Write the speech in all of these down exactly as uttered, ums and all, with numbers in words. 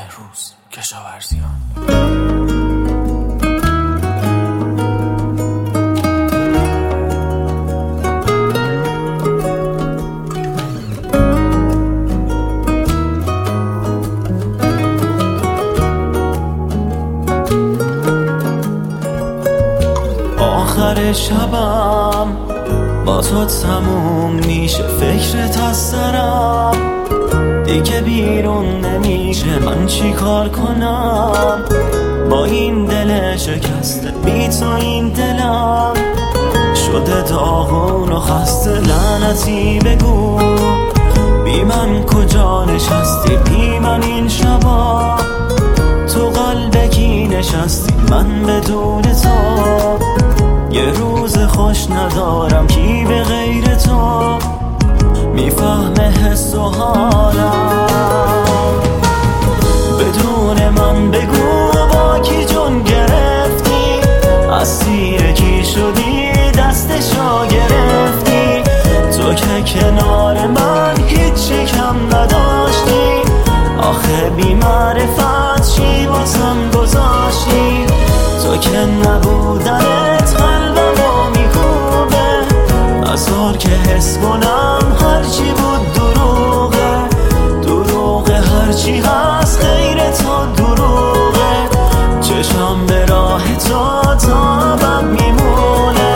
روز کشاورزیان. آخر شبم با تو تموم میشه، فکرت از سرم دیگه بیرون نمیشه. من چی کار کنم با این دل شکسته؟ بی تو این دلم شده داغون و خسته. لعنتی بگو بی من کجا نشستی؟ بی من این شبا تو قلبکی نشستی. من بدون تو یه روز خوش ندارم. کی به غیر تو میفهمه حس و حالم؟ بدون من بگو با کی جون گرفتی؟ اسیر کی شدی دستشو گرفتی؟ تو که کنار من هیچی کم نداشتی. آخه بی معرفت چی واسم گذاشتی؟ تو که نبودنت قلبمو میکوبه. نذار که حس کنم هرچی بود دروغه. دروغه هرچی هست غیر تو دروغه. چشم به راه تو تا ابد میمونه.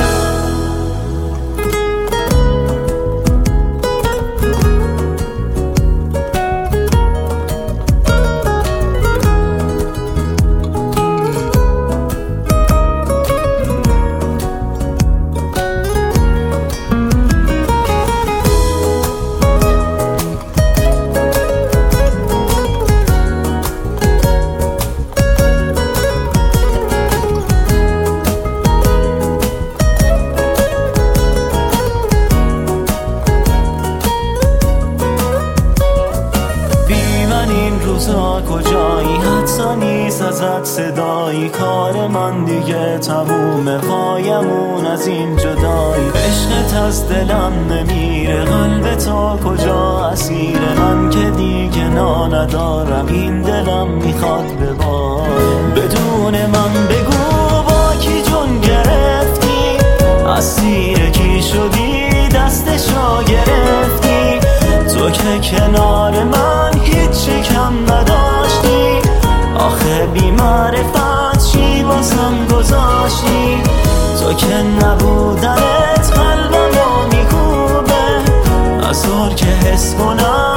روزا کجایی؟ حتی نیست ازت صدایی. کار من دیگه تمومه، وایمون از این جدایی. عشقت از دلم نمیره، قلب تو کجا اسیر؟ من که دیگه نا ندارم، این دلم میخواد بباره. بدون من بگو با کی جون گرفتی؟ اسیر کی شدی دستشو گرفتی؟ تو که کنار من هیچی کم نداشتی. آخه بی معرفت چی واسم گذاشتی؟ تو که نبودنت قلبمو میکوبه. نذار که حس کنم